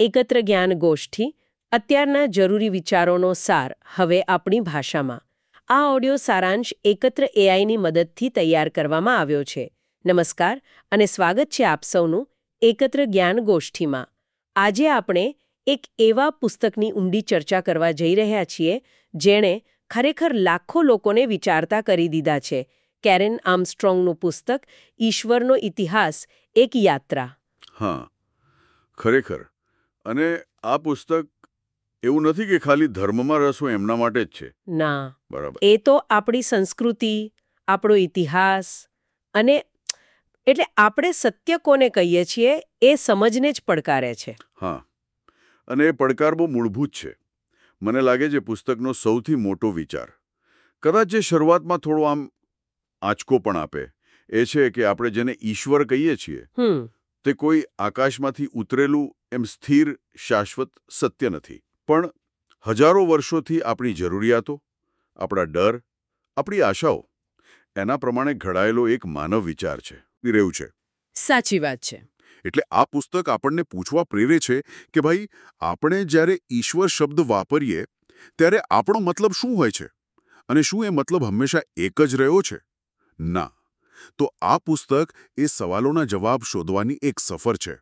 એકત્ર જ્ઞાન ગોષ્ઠી અત્યારના જરૂરી વિચારોનો સાર હવે આપણી ભાષામાં. આ ઓડિયો સારાંશ એકત્ર એઆઈની મદદથી તૈયાર કરવામાં આવ્યો છે. નમસ્કાર અને સ્વાગત છે આપ સૌનું એકત્ર જ્ઞાન ગોષ્ઠીમાં. આજે આપણે એક એવા પુસ્તકની ઊંડી ચર્ચા કરવા જઈ રહ્યા છીએ જેણે ખરેખર લાખો લોકોને વિચારતા કરી દીધા છે. કેરેન આર્મસ્ટ્રોંગનું પુસ્તક ઈશ્વરનો ઇતિહાસ, એક યાત્રા. હા, ખરેખર. અને આ પુસ્તક એવું નથી કે ખાલી ધર્મમાં રસ હોય એમના માટે જ છે. ના, બરાબર. એ તો આપણી સંસ્કૃતિ, આપણો ઇતિહાસ અને એટલે આપણે સત્ય કોને કહીએ છીએ એ સમજને જ પડકારે છે. હા, અને એ પડકાર બહુ મૂળભૂત છે. મને લાગે છે પુસ્તકનો સૌથી મોટો વિચાર, કદાચ જે શરૂઆતમાં થોડો આમ આંચકો પણ આપે, એ છે કે આપણે જેને ઈશ્વર કહીએ છીએ તે કોઈ આકાશમાંથી ઉતરેલું એમ સ્થિર શાશ્વત સત્ય નથી, પણ હજારો વર્ષોથી આપણી જરૂરિયાતો, આપણા ડર, આપણી આશાઓ એના પ્રમાણે ઘડાયેલો એક માનવ વિચાર છે, રહ્યું છે. સાચી વાત છે. એટલે આ પુસ્તક આપણને પૂછવા પ્રેરે છે કે ભાઈ, આપણે જ્યારે ઈશ્વર શબ્દ વાપરીએ ત્યારે આપણો મતલબ શું હોય છે, અને શું એ મતલબ હંમેશા એક જ રહ્યો છે? ના. તો આ પુસ્તક એ સવાલોના જવાબ શોધવાની એક સફર છે.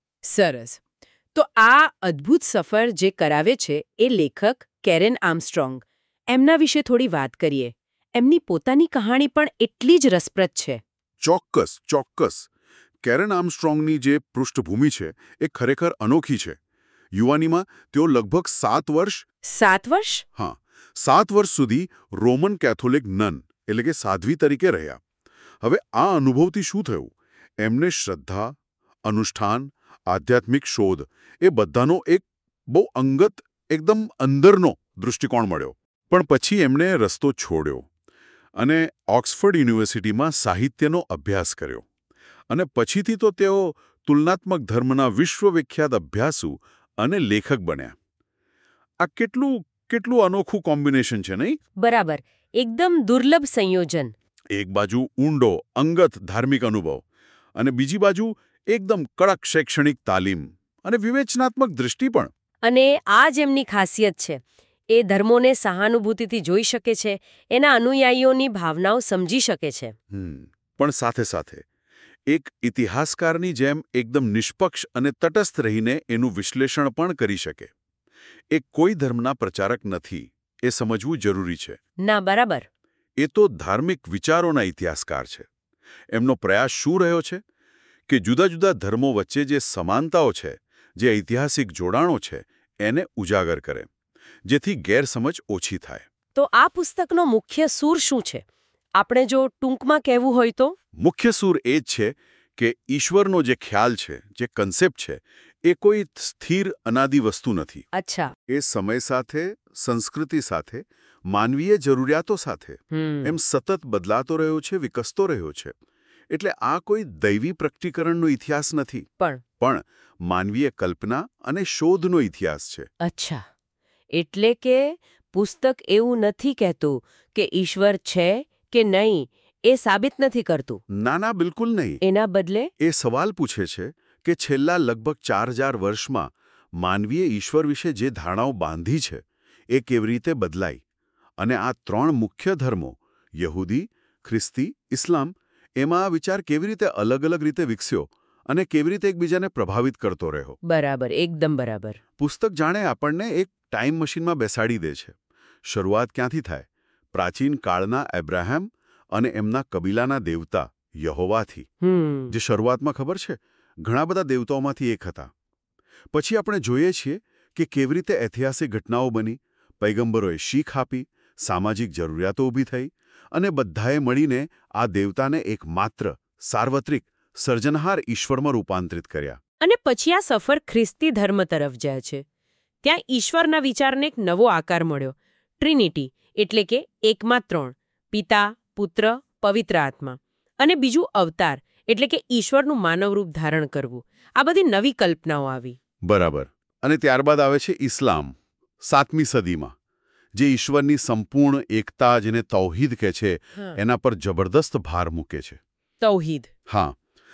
સરસ. તો આ અદ્ભુત સફર જે કરાવે છે એ લેખક કેરેન આર્મસ્ટ્રોંગ, એમના વિશે થોડી વાત કરીએ. એમની પોતાની કહાણી પણ એટલી જ રસપ્રદ છે. ચોક્કસ, ચોક્કસ. કેરેન આર્મસ્ટ્રોંગની જે પૃષ્ઠભૂમિ છે એ ખરેખર અનોખી છે. યુવાનીમાં તેઓ લગભગ 7 વર્ષ 7 વર્ષ? હા, 7 વર્ષ સુધી રોમન કેથોલિક નન એટલે કે સાધ્વી તરીકે રહ્યા. હવે આ અનુભવથી શું થયું? એમને શ્રદ્ધા, અનુષ્ઠાન, આધ્યાત્મિક શોધ એ બધાનો એક બહુ અંગત, એકદમ અંદરનો દૃષ્ટિકોણ મળ્યો. પણ પછી એમણે રસ્તો છોડ્યો અને ઓક્સફર્ડ યુનિવર્સિટીમાં સાહિત્યનો અભ્યાસ કર્યો. અને પછીથી તો તેઓ તુલનાત્મક ધર્મના વિશ્વવિખ્યાત અભ્યાસુ અને લેખક બન્યા. આ કેટલું અનોખું કોમ્બિનેશન છે, નહીં? બરાબર, એકદમ દુર્લભ સંયોજન. એક બાજુ ઊંડો, અંગત ધાર્મિક અનુભવ અને બીજી બાજુ એકદમ કડક શૈક્ષણિક તાલીમ અને વિવેચનાત્મક દૃષ્ટિ પણ. અને આ જ એમની ખાસિયત છે. એ ધર્મોને સહાનુભૂતિથી જોઈ શકે છે, એના અનુયાયીઓની ભાવનાઓ સમજી શકે છે. પણ સાથે સાથે એક ઇતિહાસકારની જેમ એકદમ નિષ્પક્ષ અને તટસ્થ રહીને એનું વિશ્લેષણ પણ કરી શકે. એ કોઈ ધર્મના પ્રચારક નથી, એ સમજવું જરૂરી છે. ના, બરાબર. એ તો ધાર્મિક વિચારોના ઇતિહાસકાર છે. એમનો પ્રયાસ શું રહ્યો છે કે જુદા જુદા ધર્મો વચ્ચે જે સમાનતાઓ છે, જે ઐતિહાસિક જોડાણો છે, એને ઉજાગર કરે, જેથી ગેરસમજ ઓછી થાય. તો આ પુસ્તકનો મુખ્ય સૂર શું છે? આપણે જો ટૂંકમાં કહેવું હોય તો? મુખ્ય સૂર એ જ છે કે ઈશ્વરનો જે ખ્યાલ છે, જે કન્સેપ્ટ છે, એ કોઈ સ્થિર અનાદિ વસ્તુ નથી. અચ્છા. એ સમય સાથે, સંસ્કૃતિ સાથે, માનવીય જરૂરિયાતો સાથે એમ સતત બદલાતો રહ્યો છે, વિકસતો રહ્યો છે. એટલે આ કોઈ દૈવી પ્રકટીકરણનો ઇતિહાસ નથી, પણ માનવીય કલ્પના અને શોધનો ઇતિહાસ છે. અચ્છા. એટલે કે પુસ્તક એવું નથી કહેતું કે ઈશ્વર છે કે નહીં એ સાબિત નથી કરતું. ના, બિલકુલ નહીં. એના બદલે એ સવાલ પૂછે છે કે છેલ્લા લગભગ 4000 વર્ષમાં માનવીએ ઈશ્વર વિશે જે ધારણાઓ બાંધી છે એ કેવી રીતે બદલાઈ, અને આ 3 મુખ્ય ધર્મો યહૂદી, ખ્રિસ્તી, ઇસ્લામ એમાં આ વિચાર કેવી રીતે અલગ અલગ રીતે વિકસ્યો અને કેવી રીતે એકબીજાને પ્રભાવિત કરતો રહ્યો. બરાબર, એકદમ બરાબર. પુસ્તક જાણે આપણને એક ટાઈમ મશીનમાં બેસાડી દે છે. શરૂઆત ક્યાંથી થાય? પ્રાચીન કાળના એબ્રાહમ અને એમના કબીલાના દેવતા યહોવાથી. જે શરૂઆતમાં ખબર છે ઘણા બધા દેવતાઓમાંથી એક હતા. પછી આપણે જોઈએ છીએ કે કેવી રીતે ઐતિહાસિક ઘટનાઓ બની, પૈગંબરોએ શીખ આપી, સામાજિક જરૂરિયાતો ઊભી થઈ અને બધાએ મળીને આ દેવતાને એક માત્ર સાર્વત્રિક સર્જનહાર ઈશ્વરમાં રૂપાંતરિત કર્યા. અને પછી આ સફર ખ્રિસ્તી ધર્મ તરફ જાય છે. ત્યાં ઈશ્વરના વિચારને એક નવો આકાર મળ્યો. ટ્રિનિટી એટલે કે એકમાં 3, પિતા, પુત્ર, પવિત્ર આત્મા. અને બીજું અવતાર એટલે કે ઈશ્વરનું માનવરૂપ ધારણ કરવું. આ બધી નવી કલ્પનાઓ આવી. બરાબર. અને ત્યારબાદ આવે છે ઇસ્લામ, 7મી સદીમાં, જે ઈશ્વરની સંપૂર્ણ એકતા, જેને તૌહીદ કહે છે, એના પર જબરદસ્ત ભાર મૂકે છે. તૌહીદ. હા.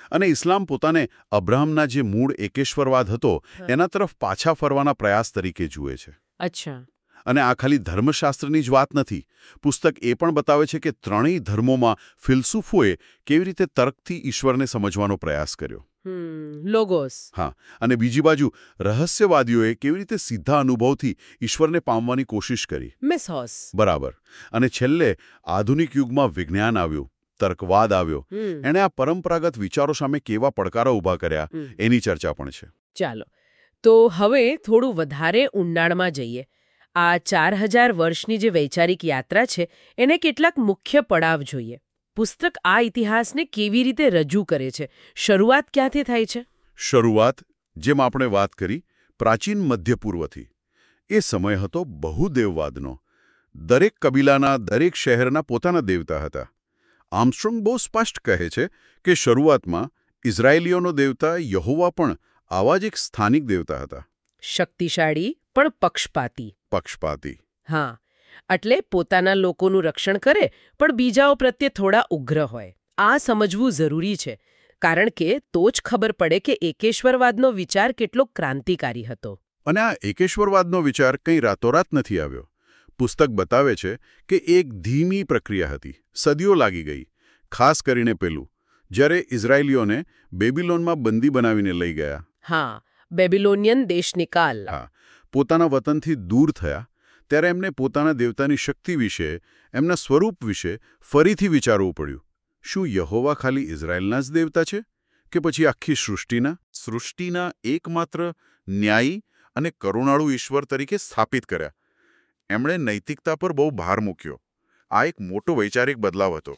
અને ઇસ્લામ પોતાને અબ્રાહમના જે મૂળ એકેશ્વરવાદ હતો એના તરફ પાછા ફરવાના પ્રયાસ તરીકે જુએ છે. અચ્છા. અને આ ખાલી ધર્મશાસ્ત્રની જ વાત નથી. પુસ્તક એ પણ બતાવે છે કે ત્રણેય ધર્મોમાં ફિલસૂફોએ કેવી રીતે તર્કથી ઈશ્વરને સમજવાનો પ્રયાસ કર્યો. લોગોસ. હા, અને બીજી બાજુ રહસ્યવાદીઓએ કેવી રીતે સીધા અનુભવથી ઈશ્વરને પામવાની કોશિશ કરી. મિથોસ. બરાબર. અને છેલ્લે આધુનિક યુગમાં વિજ્ઞાન આવ્યું, તર્કવાદ આવ્યો. એણે આ પરંપરાગત વિચારો સામે કેવા પડકારો ઊભા કર્યા એની ચર્ચા પણ છે. ચાલો, તો હવે થોડું વધારે ઊંડાણમાં જઈએ. આ 4000 વર્ષની જે વૈચારિક યાત્રા છે એને કેટલાક મુખ્ય પડાવ જોઈએ. પુસ્તક આ ઇતિહાસને કેવી રીતે રજૂ કરે છે? શરૂઆત ક્યાંથી થાય છે? શરૂઆત, જેમ આપણે વાત કરી, પ્રાચીન મધ્ય પૂર્વથી. એ સમય હતો બહુદેવવાદનો. દરેક કબીલાના, દરેક શહેરના પોતાના દેવતા હતા. આર્મસ્ટ્રોંગ બહુ સ્પષ્ટ કહે છે કે શરૂઆતમાં ઇઝરાયેલીઓનો દેવતા યહોવા પણ આવા જ એક સ્થાનિક દેવતા હતા. શક્તિશાળી પણ પક્ષપાતી. પક્ષપાતી. હા, એટલે પોતાના લોકોનું રક્ષણ કરે પણ બીજાઓ પ્રત્યે થોડા ઉગ્ર હોય. આ સમજવું જરૂરી છે, કારણ કે તો જ ખબર પડે કે એકેશ્વરવાદનો વિચાર કેટલો ક્રાંતિકારી હતો. અને આ એકેશ્વરવાદનો વિચાર કંઈ રાતોરાત નથી આવ્યો. પુસ્તક બતાવે છે કે એક ધીમી પ્રક્રિયા હતી, સદીઓ લાગી ગઈ. ખાસ કરીને પેલું, જ્યારે ઇઝરાયેલીઓને બેબીલોનમાં બંદી બનાવીને લઈ ગયા. હા, બેબિલોનિયન દેશનિકાલ. હા, પોતાના વતનથી દૂર થયા, ત્યારે એમને પોતાના દેવતાની શક્તિ વિશે, એમના સ્વરૂપ વિશે ફરીથી વિચારવું પડ્યું. શું યહોવા ખાલી ઇઝરાયેલના જ દેવતા છે કે પછી આખી સૃષ્ટિના એકમાત્ર ન્યાયી અને કરુણાળુ ઈશ્વર તરીકે સ્થાપિત કર્યા? એમણે નૈતિકતા પર બહુ ભાર મૂક્યો. આ એક મોટો વૈચારિક બદલાવ હતો.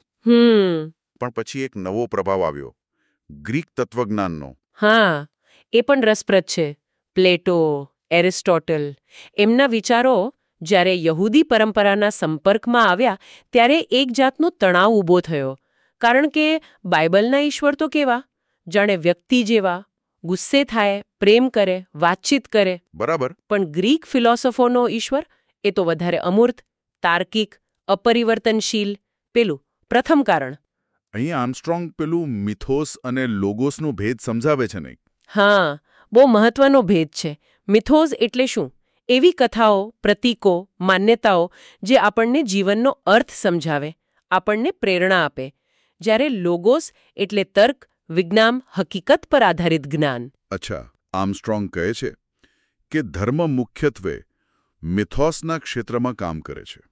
પણ પછી એક નવો પ્રભાવ આવ્યો, ગ્રીક તત્વજ્ઞાનનો. હા, એ પણ રસપ્રદ છે. પ્લેટો, એરિસ્ટોટલ, એમના વિચારો જ્યારે યહૂદી પરંપરાના સંપર્કમાં આવ્યા ત્યારે એક જાતનો તણાવ ઊભો થયો. કારણ કે બાઇબલના ઈશ્વર તો કેવા? જાણે વ્યક્તિ જેવા, ગુસ્સે થાય, પ્રેમ કરે, વાતચીત કરે. બરાબર. પણ ગ્રીક ફિલોસોફોનો ઈશ્વર એ તો વધારે અમૂર્ત, તાર્કિક, અપરિવર્તનશીલ. પેલું પ્રથમ કારણ. અહીં આર્મસ્ટ્રોંગ પેલું મિથોસ અને લોગોસનો ભેદ સમજાવે છે નહીં? હા, બહુ મહત્વનો ભેદ છે. મિથોસ એટલે શું? એવી કથાઓ, પ્રતીકો, માન્યતાઓ જે આપણને જીવનનો અર્થ સમજાવે, આપણને પ્રેરણા આપે. જ્યારે લોગોસ એટલે તર્ક, વિજ્ઞાન, હકીકત પર આધારિત જ્ઞાન. અચ્છા, આર્મસ્ટ્રોંગ કહે છે કે ધર્મ મુખ્યત્વે મિથોસના ક્ષેત્રમાં કામ કરે છે.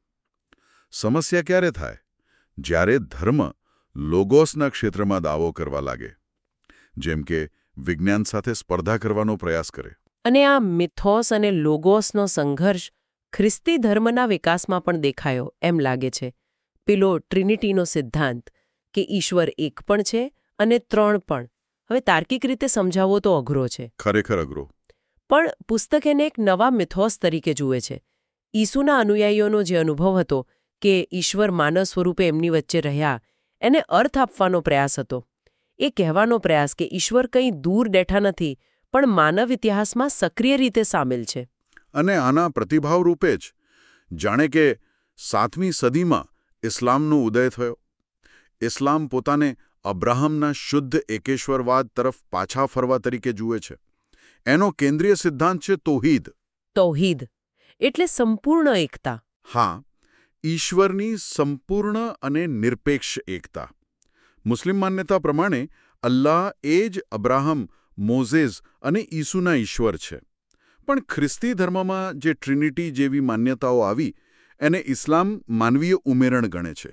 સમસ્યા ક્યારે થાય? જ્યારે ધર્મ લોગોસના ક્ષેત્રમાં દાવો કરવા લાગે, જેમ કે વિજ્ઞાન સાથે સ્પર્ધા કરવાનો પ્રયાસ કરે. અને આ મિથોસ અને લોગોસનો સંઘર્ષ ખ્રિસ્તી ધર્મના વિકાસમાં પણ દેખાયો એમ લાગે છે. પેલો ટ્રિનિટીનો સિદ્ધાંત કે ઈશ્વર એક પણ છે અને ત્રણ પણ. હવે તાર્કિક રીતે સમજાવવો તો અઘરો છે. ખરેખર અઘરો. પણ પુસ્તક એને એક નવા મિથોસ તરીકે જુએ છે. ઈસુના અનુયાયીઓનો જે અનુભવ હતો કે ઈશ્વર માનવ સ્વરૂપે એમની વચ્ચે રહ્યા, એને અર્થ આપવાનો પ્રયાસ હતો. એ કહેવાનો પ્રયાસ કે ઈશ્વર કંઈ દૂર બેઠા નથી, પણ માનવ ઇતિહાસમાં સક્રિય રીતે સામેલ છે. અને આના પ્રતિભાવ રૂપે જ જાણે કે 7મી સદીમાં ઇસ્લામનો ઉદય થયો. ઇસ્લામ પોતાને અબ્રાહમના શુદ્ધ એકેશ્વરવાદ તરફ પાછા ફરવા તરીકે જુએ છે. એનો કેન્દ્રીય સિદ્ધાંત છે તૌહીદ. તૌહીદ એટલે સંપૂર્ણ એકતા. હા, ઈશ્વરની સંપૂર્ણ અને નિરપેક્ષ એકતા. મુસ્લિમ માન્યતા પ્રમાણે અલ્લાહ એ જ અબ્રાહમ, મોઝેઝ અને ઈસુના ઈશ્વર છે. પણ ખ્રિસ્તી ધર્મમાં જે ટ્રિનિટી જેવી માન્યતાઓ આવી, એને ઇસ્લામ માનવીય ઉમેરણ ગણે છે.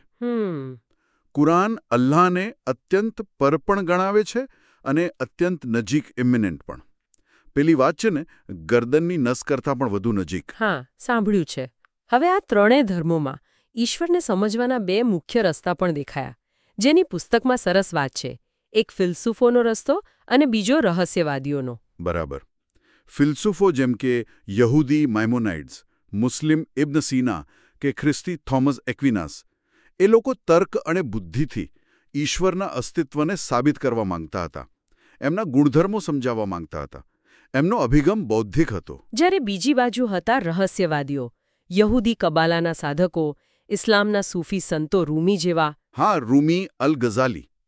કુરાન અલ્લાહને અત્યંત પર પણ ગણાવે છે અને અત્યંત નજીક, ઇમિનેન્ટ પણ. પેલી વાત છે ને, ગરદનની નસ કરતાં પણ વધુ નજીક. હા, સાંભળ્યું છે. હવે આ ત્રણેય ધર્મોમાં ઈશ્વરને સમજવાના બે મુખ્ય રસ્તા પણ દેખાયા, જેની પુસ્તકમાં સરસ વાત છે. એક ફિલસૂફોનો રસ્તો અને બીજો રહસ્યવાદીઓનો. બરાબર. ફિલસૂફો જેમ કે યહૂદી માઇમોનાઇડ્સ, મુસ્લિમ ઇબ્ન સીના કે ખ્રિસ્તી થોમસ એક્વિનાસ, એ લોકો તર્ક અને બુદ્ધિથી ઈશ્વરના અસ્તિત્વને સાબિત કરવા માંગતા હતા. એમના ગુણધર્મો સમજાવવા માંગતા હતા. એમનો અભિગમ બૌદ્ધિક હતો. જ્યારે બીજી બાજુ હતા રહસ્યવાદીઓ, યહૂદી કબાલાના સાધકો, ઇસ્લામના સૂફી સંતો રૂમી જેવા. હા, રૂમી, અલ ગઝાલી.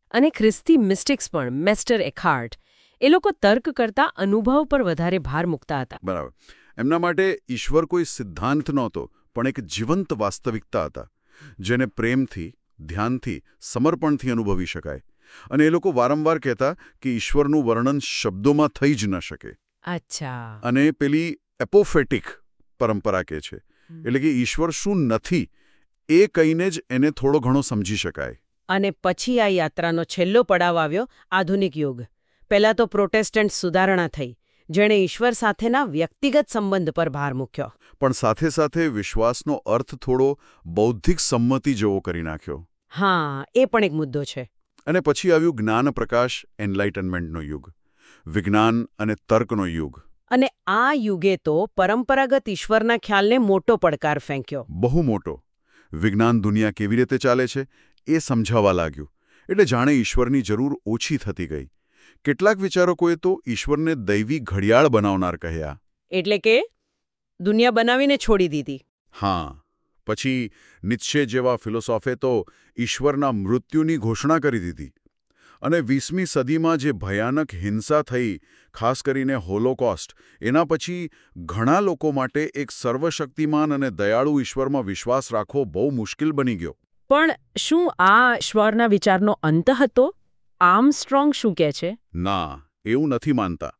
અને ખ્રિસ્તી મિસ્ટિક્સ પણ મેસ્ટર એખાર્ટ એ લોકો તર્ક કરતા અનુભવ પર વધારે ભાર મૂકતા હતા. બરાબર. એમના માટે ઈશ્વર કોઈ સિદ્ધાંત નહોતો, પણ એક જીવંત વાસ્તવિકતા હતા, જેને પ્રેમથી, ધ્યાનથી, સમર્પણથી અનુભવી શકાય. અને એ લોકો વારંવાર કહેતા કે ઈશ્વરનું વર્ણન શબ્દોમાં થઈ જ ન શકે. અચ્છા. અને પેલી એપોફેટિક પરંપરા કહે છે, એટલે કે ઈશ્વર શું નથી એ કહીને જ એને થોડો ઘણો સમજી શકાય. અને પછી આ યાત્રાનો છેલ્લો પડાવ આવ્યો આધુનિક યુગ. પહેલા તો પ્રોટેસ્ટન્ટ સુધારણા થઈ, જેણે ઈશ્વર સાથેના વ્યક્તિગત સંબંધ પર ભાર મૂક્યો. પણ સાથે સાથે વિશ્વાસનો અર્થ થોડો બૌદ્ધિક સંમતિ જેવો કરી નાખ્યો. હા, એ પણ એક મુદ્દો છે. અને પછી આવ્યું જ્ઞાન પ્રકાશ એનલાઇટનમેન્ટનો યુગ, વિજ્ઞાન અને તર્કનો યુગ. અને આ યુગે તો પરંપરાગત ઈશ્વરના ખ્યાલને મોટો પડકાર ફેંક્યો. બહુ મોટો. વિજ્ઞાન દુનિયા કેવી રીતે ચાલે છે એ સમજાવવા લાગ્યું, એટલે જાણે ઈશ્વરની જરૂર ઓછી થતી ગઈ. કેટલાક વિચારકોએ તો ઈશ્વરને દૈવી ઘડિયાળ બનાવનાર કહ્યા. એટલે કે દુનિયા બનાવીને છોડી દીધી. હા. પછી નિત્શે જેવા ફિલોસોફે તો ઈશ્વરના મૃત્યુની ઘોષણા કરી દીધી. અને 20મી સદીમાં જે ભયાનક હિંસા થઈ, ખાસ કરીને હોલોકોસ્ટ, એના પછી ઘણા લોકો માટે એક સર્વશક્તિમાન અને દયાળુ ઈશ્વરમાં વિશ્વાસ રાખવો બહુ મુશ્કેલ બની ગયો. પણ શું આ ઈશ્વરના વિચારનો અંત હતો? આર્મસ્ટ્રોંગ શું કહે છે? ના, એવું નથી માનતા.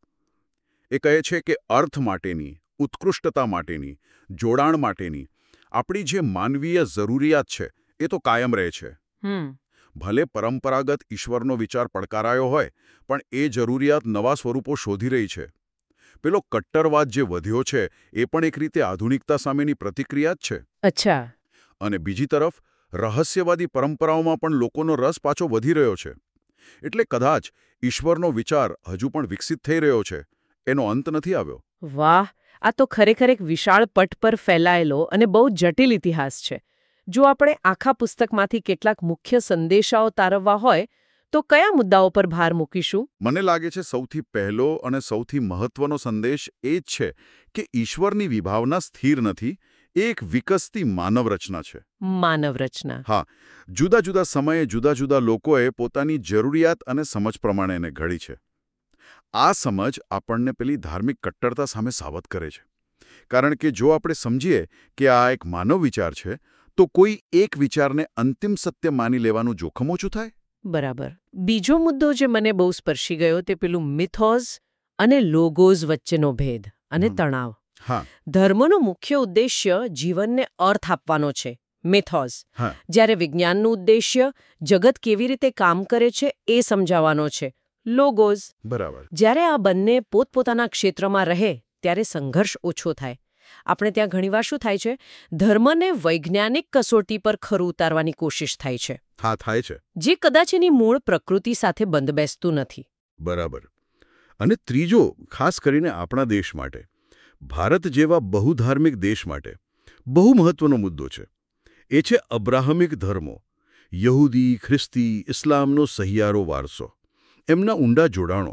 એ કહે છે કે અર્થ માટેની, ઉત્કૃષ્ટતા માટેની, જોડાણ માટેની આપણી જે માનવીય જરૂરિયાત છે એ તો કાયમ રહે છે. ભલે પરંપરાગત ઈશ્વરનો વિચાર પડકારાયો હોય, પણ એ જરૂરિયાત નવા સ્વરૂપો શોધી રહી છે. પેલો કટ્ટરવાદ જે વધ્યો છે એ પણ એક રીતે આધુનિકતા સામેની પ્રતિક્રિયા જ છે. અચ્છા. અને બીજી તરફ રહસ્યવાદી પરંપરાઓમાં પણ લોકોનો રસ પાછો વધી રહ્યો છે. એટલે કદાચ ઈશ્વરનો વિચાર હજુ પણ વિકસિત થઈ રહ્યો છે, એનો અંત નથી આવ્યો. વાહ, આ તો ખરેખર એક વિશાળ પટ પર ફેલાયેલો અને બહુ જટિલ ઇતિહાસ છે. જો આપણે આખા પુસ્તકમાંથી કેટલાક મુખ્ય સંદેશાઓ તારવવા હોય તો કયા મુદ્દાઓ પર ભાર મૂકીશું? મને લાગે છે સૌથી પહેલો અને સૌથી મહત્વનો સંદેશ એ જ છે કે ઈશ્વરની વિભાવના સ્થિર નથી, એ એક વિકસતી માનવ રચના છે. માનવ રચના. હા, જુદા જુદા સમયે જુદા જુદા લોકોએ પોતાની જરૂરિયાત અને સમજ પ્રમાણે એને ઘડી છે. આ સમજ આપણને પેલી ધાર્મિક કટ્ટરતા સામે સાવધ કરે છે. કારણ કે જો આપણે સમજીએ કે આ એક માનવ વિચાર છે, તો કોઈ એક વિચારને અંતિમ સત્ય માની લેવાનું જોખમ ઓછું થાય. બરાબર. બીજો મુદ્દો જે મને બહુ સ્પર્શી ગયો તે પેલું મિથોઝ અને લોગોઝ વચ્ચેનો ભેદ અને તણાવ. હા. ધર્મનો મુખ્ય ઉદ્દેશ્ય જીવનને અર્થ આપવાનો છે, મિથોઝ. હા. જ્યારે વિજ્ઞાનનું ઉદ્દેશ્ય જગત કેવી રીતે કામ કરે છે એ સમજાવવાનો છે, લોગોઝ. બરાબર. જ્યારે આ બંને પોતપોતાના ક્ષેત્રમાં રહે ત્યારે સંઘર્ષ ઓછો થાય. આપણે ત્યાં ઘણીવાર શું થાય છે, ધર્મને વૈજ્ઞાનિક કસોટી પર ખરું ઉતારવાની કોશિશ થાય છે. હા, થાય છે. જે કદાચ એની મૂળ પ્રકૃતિ સાથે બંધબેસતું નથી. બરાબર. અને ત્રીજો, ખાસ કરીને આપણા દેશ માટે, ભારત જેવા બહુધાર્મિક દેશ માટે બહુ મહત્વનો મુદ્દો છે. એ છે અબ્રાહમિક ધર્મો, યહૂદી, ખ્રિસ્તી, ઇસ્લામનો સહિયારો વારસો, એમના ઊંડા જોડાણો.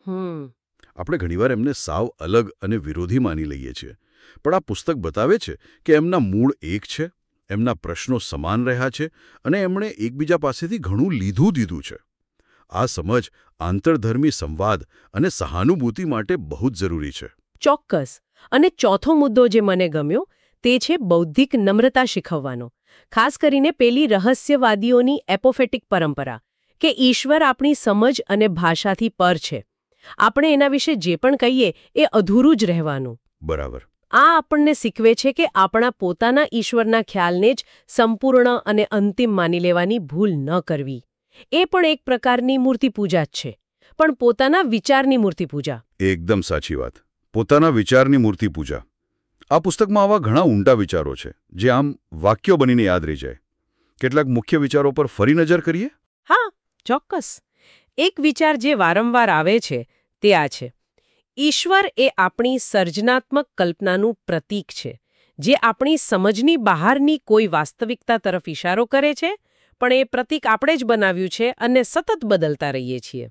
આપણે ઘણીવાર એમને સાવ અલગ અને વિરોધી માની લઈએ છીએ, પણ આ પુસ્તક બતાવે છે કે એમના મૂળ એક છે, એમના પ્રશ્નો સમાન રહ્યા છે અને એમણે એકબીજા પાસેથી ઘણું દીધું છે. આ સમજ આંતરધર્મી સંવાદ અને સહાનુભૂતિ માટે બહુ જ જરૂરી છે. ચોક્કસ. અને ચોથો મુદ્દો જે મને ગમ્યો તે છે બૌદ્ધિક નમ્રતા શીખવવાનો. ખાસ કરીને પેલી રહસ્યવાદીઓની એપોફેટિક પરંપરા કે ઈશ્વર આપણી સમજ અને ભાષાથી પર છે. આપણે એના વિશે જે પણ કહીએ એ અધૂરું જ રહેવાનું. બરાબર. આ આપણને શીખવે છે કે આપણા પોતાના ઈશ્વરના ખ્યાલને જ સંપૂર્ણ અને અંતિમ માની લેવાની ભૂલ ન કરવી. એ પણ એક પ્રકારની મૂર્તિપૂજા જ છે, પણ પોતાના વિચારની મૂર્તિપૂજા. એકદમ સાચી વાત. પોતાના વિચારની મૂર્તિપૂજા. આ પુસ્તકમાં આવા ઘણા ઊંડા વિચારો છે જે આમ વાક્યો બનીને યાદ રહી જાય. કેટલાક મુખ્ય વિચારો પર ફરી નજર કરીએ? હા, ચોક્કસ. એક વિચાર જે વારંવાર આવે છે તે આ છે: ઈશ્વર એ આપણી સર્જનાત્મક કલ્પનાનું પ્રતીક છે, જે આપણી સમજની બહારની કોઈ વાસ્તવિકતા તરફ ઇશારો કરે છે, પણ એ પ્રતીક આપણે જ બનાવ્યું છે અને સતત બદલતા રહીએ છીએ.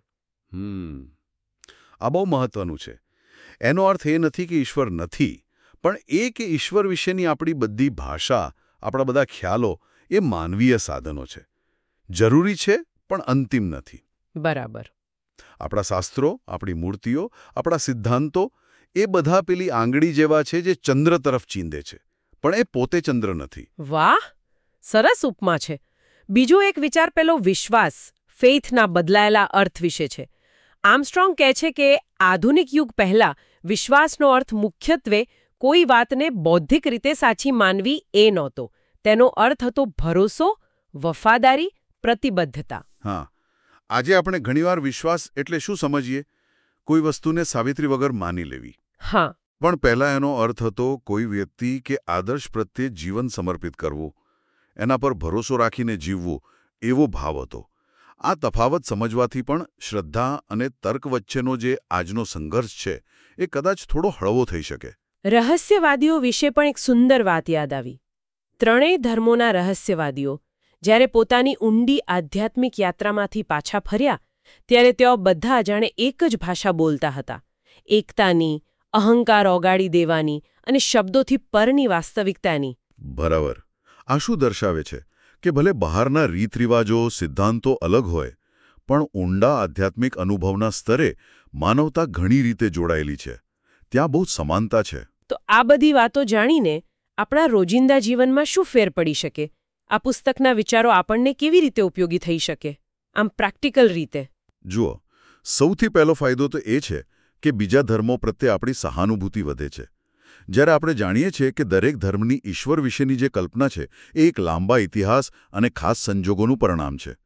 આ બહુ મહત્વનું છે. એનો અર્થ એ નથી કે ઈશ્વર નથી, પણ એ કે ઈશ્વર વિશેની આપણી બધી ભાષા, આપણા બધા ખ્યાલો એ માનવીય સાધનો છે. જરૂરી છે, પણ અંતિમ નથી. બરાબર. આપણા શાસ્ત્રો, આપણી મૂર્તિઓ, આપણા સિદ્ધાંતો એ બધા પેલી આંગળી જેવા છે જે ચંદ્ર તરફ ચીંધે છે, પણ એ પોતે ચંદ્ર નથી. વાહ, સરસ ઉપમા છે. બીજો એક વિચાર પેલો વિશ્વાસ, ફેઇથના બદલાયેલા અર્થ વિશે છે. આર્મસ્ટ્રોંગ કહે છે કે આધુનિક યુગ પહેલા વિશ્વાસનો અર્થ મુખ્યત્વે કોઈ વાતને બૌદ્ધિક રીતે સાચી માનવી એ નહોતો. તેનો અર્થ હતો ભરોસો, વફાદારી, પ્રતિબદ્ધતા. હા, આજે આપણે ઘણીવાર વિશ્વાસ એટલે શું સમજીએ? કોઈ વસ્તુને સાવિત્રી વગર માની લેવી. હા. પણ પહેલા એનો અર્થ હતો કોઈ વ્યક્તિ કે આદર્શ પ્રત્યે જીવન સમર્પિત કરવું, એના પર ભરોસો રાખીને જીવવું, એવો ભાવ હતો. આ તફાવત સમજવાથી પણ શ્રદ્ધા અને તર્ક વચ્ચેનો જે આજનો સંઘર્ષ છે એ કદાચ થોડો હળવો થઈ શકે. રહસ્યવાદીઓ વિશે પણ એક સુંદર વાત યાદ આવી. ત્રણેય ધર્મોના રહસ્યવાદીઓ જ્યારે પોતાની ઊંડી આધ્યાત્મિક યાત્રામાંથી પાછા ફર્યા ત્યારે તેઓ બધા જાણે એક જ ભાષા બોલતા હતા. એકતાની, અહંકાર ઓગાળી દેવાની અને શબ્દોથી પરની વાસ્તવિકતાની. બરાબર. આ શું દર્શાવે છે કે ભલે બહારના રીતરિવાજો, સિદ્ધાંતો અલગ હોય, પણ ઊંડા આધ્યાત્મિક અનુભવના સ્તરે માનવતા ઘણી રીતે જોડાયેલી છે. ત્યાં બહુ સમાનતા છે. તો આ બધી વાતો જાણીને આપણા રોજિંદા જીવનમાં શું ફેર પડી શકે? આ પુસ્તકના વિચારો આપણને કેવી રીતે ઉપયોગી થઈ શકે, આમ પ્રેક્ટિકલ રીતે? જુઓ, સૌથી પહેલો ફાયદો તો એ છે કે બીજા ધર્મો પ્રત્યે આપણી સહાનુભૂતિ વધે છે. જ્યારે આપણે જાણીએ છીએ કે દરેક ધર્મની ઈશ્વર વિશેની જે કલ્પના છે એ એક લાંબા ઇતિહાસ અને ખાસ સંજોગોનું પરિણામ છે.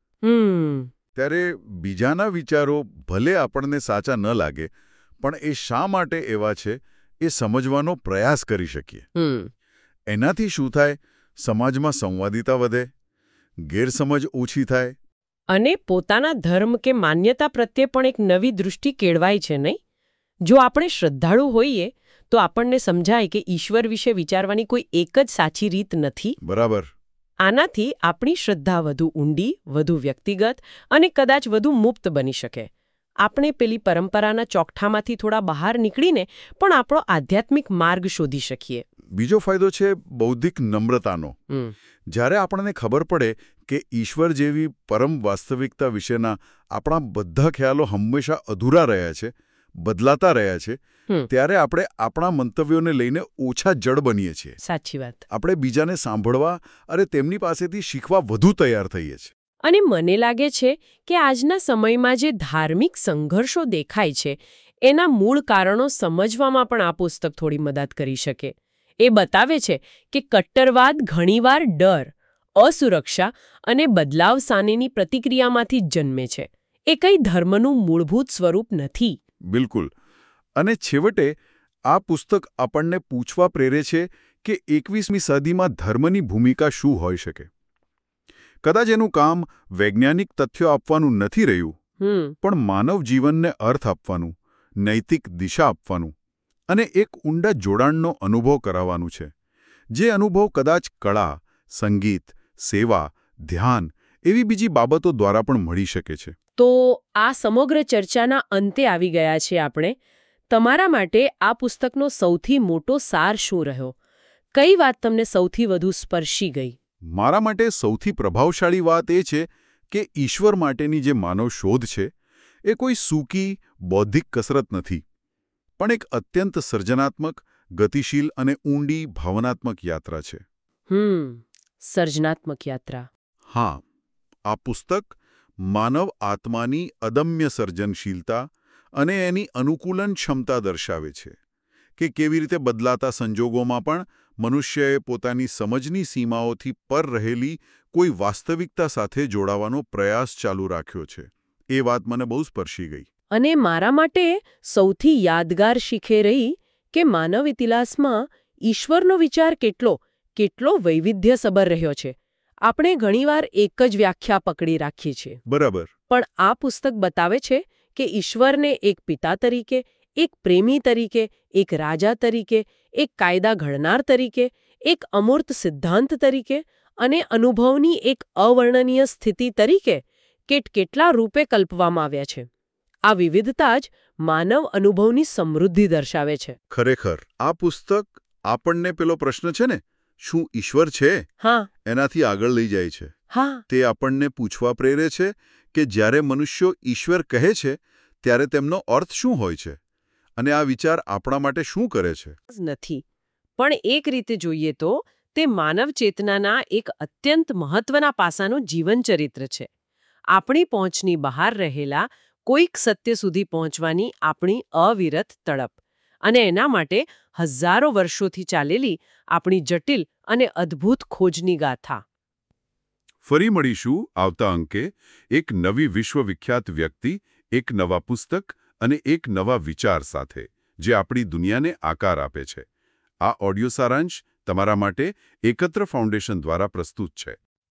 ત્યારે બીજાના વિચારો ભલે આપણને સાચા ન લાગે, પણ એ શા માટે એવા છે એ સમજવાનો પ્રયાસ કરી શકીએ. એનાથી શું થાય? સમાજમાં સંવાદિતા વધે, ગેરસમજ ઓછી થાય. અને પોતાના ધર્મ કે માન્યતા પ્રત્યે પણ એક નવી દૃષ્ટિ કેળવાય છે, નહીં? જો આપણે શ્રદ્ધાળુ હોઈએ તો આપણને સમજાય કે ઈશ્વર વિશે વિચારવાની કોઈ એક જ સાચી રીત નથી. બરાબર. આનાથી આપણી શ્રદ્ધા વધુ ઊંડી, વધુ વ્યક્તિગત અને કદાચ વધુ મુક્ત બની શકે. આપણે પેલી પરંપરાના ચોકઠામાંથી થોડા બહાર નીકળીને પણ આપણો આધ્યાત્મિક માર્ગ શોધી શકીએ. બીજો ફાયદો છે બૌદ્ધિક નમ્રતાનો. જ્યારે આપણને ખબર પડે કે ઈશ્વર જેવી પરમ વાસ્તવિકતા વિશેના આપણા બધા ખ્યાલો હંમેશા અધૂરા રહ્યા છે, બદલાતા રહ્યા છે, ત્યારે આપણે આપણા મંતવ્યોને લઈને ઓછા જડ બનીએ છીએ. સાચી વાત. આપણે બીજાને સાંભળવા અને તેમની પાસેથી શીખવા વધુ તૈયાર થઈએ છીએ. અને મને લાગે છે કે આજના સમયમાં જે ધાર્મિક સંઘર્ષો દેખાય છે એના મૂળ કારણો સમજવામાં પણ આ પુસ્તક થોડી મદદ કરી શકે. એ બતાવે છે કે કટ્ટરવાદ ઘણીવાર ડર, અસુરક્ષા અને બદલાવ સામેની પ્રતિક્રિયામાંથી જ જન્મે છે. એ કંઈ ધર્મનું મૂળભૂત સ્વરૂપ નથી. બિલકુલ. અને છેવટે આ પુસ્તક આપણને પૂછવા પ્રેરે છે કે 21મી સદીમાં ધર્મની ભૂમિકા શું હોઈ શકે. કદાચ એનું કામ વૈજ્ઞાનિક તથ્યો આપવાનું નથી રહ્યું, પણ માનવ જીવનને અર્થ આપવાનું, નૈતિક દિશા આપવાનું અને એક ઊંડા જોડાણનો અનુભવ કરાવવાનું છે. જે અનુભવ કદાચ કળા, સંગીત, સેવા, ધ્યાન એવી બીજી બાબતો દ્વારા પણ મળી શકે છે. તો આ સમગ્ર ચર્ચાના અંતે આવી ગયા છે આપણે. તમારા માટે આ પુસ્તકનો સૌથી મોટો સાર શું રહ્યો? કઈ વાત તમને સૌથી વધુ સ્પર્શી ગઈ? મારા માટે સૌથી પ્રભાવશાળી વાત એ છે કે ઈશ્વર માટેની જે માનવ શોધ છે એ કોઈ સૂકી બૌદ્ધિક કસરત નથી, પણ એક અત્યંત સર્જનાત્મક, ગતિશીલ અને ઊંડી ભાવનાત્મક યાત્રા છે. સર્જનાત્મક યાત્રા. હા, આ પુસ્તક માનવ આત્માની અદમ્ય સર્જનશીલતા અને એની અનુકૂલન ક્ષમતા દર્શાવે છે કે કેવી રીતે બદલાતા સંજોગોમાં પણ મનુષ્યએ પોતાની સમજની સીમાઓથી પર રહેલી કોઈ વાસ્તવિકતા સાથે જોડાવાનો પ્રયાસ ચાલુ રાખ્યો છે. એ વાત મને બહુ સ્પર્શી ગઈ. અને મારા માટે સૌથી યાદગાર શીખે રહી કે માનવ ઇતિહાસમાં ઈશ્વરનો વિચાર કેટલો વૈવિધ્યસભર રહ્યો છે. આપણે ઘણીવાર એક જ વ્યાખ્યા પકડી રાખીએ છીએ. બરાબર. પણ આ પુસ્તક બતાવે છે કે ઈશ્વરને એક પિતા તરીકે, એક પ્રેમી તરીકે, એક રાજા તરીકે, એક કાયદા ઘડનાર તરીકે, એક અમૂર્ત સિદ્ધાંત તરીકે અને અનુભવની એક અવર્ણનીય સ્થિતિ તરીકે કેટલા રૂપે કલ્પવામાં આવ્યા છે. આ વિવિધતા જ માનવ અનુભવની સમૃદ્ધિ દર્શાવે છે. ખરેખર આ પુસ્તક આપણને પેલો પ્રશ્ન છે ને, શું ઈશ્વર છે? હા. એનાથી આગળ લઈ જાય છે. હા, તે આપણને પૂછવા પ્રેરે છે કે જ્યારે મનુષ્યો ઈશ્વર કહે છે ત્યારે તેમનો અર્થ શું હોય છે અને આ વિચાર આપણા માટે શું કરે છે. નથી. પણ એક રીતે જોઈએ તો તે માનવ ચેતનાના એક અત્યંત મહત્વના પાસાનું જીવનચરિત્ર છે. આપણી પહોંચની બહાર રહેલા કોઈક સત્ય સુધી પહોંચવાની આપણી અવિરત તડપ. અને એના માટે હજારો વર્ષોથી ચાલેલી આપણી જટિલ અને અદ્ભુત ખોજની ગાથા. ફરી મળીશું આવતા અંકે એક નવી વિશ્વવિખ્યાત વ્યક્તિ, એક નવા પુસ્તક અને એક નવા વિચાર સાથે જે આપણી દુનિયાને આકાર આપે છે. આ ઓડિયો સારાંશ તમારા માટે એકત્ર ફાઉન્ડેશન દ્વારા પ્રસ્તુત છે.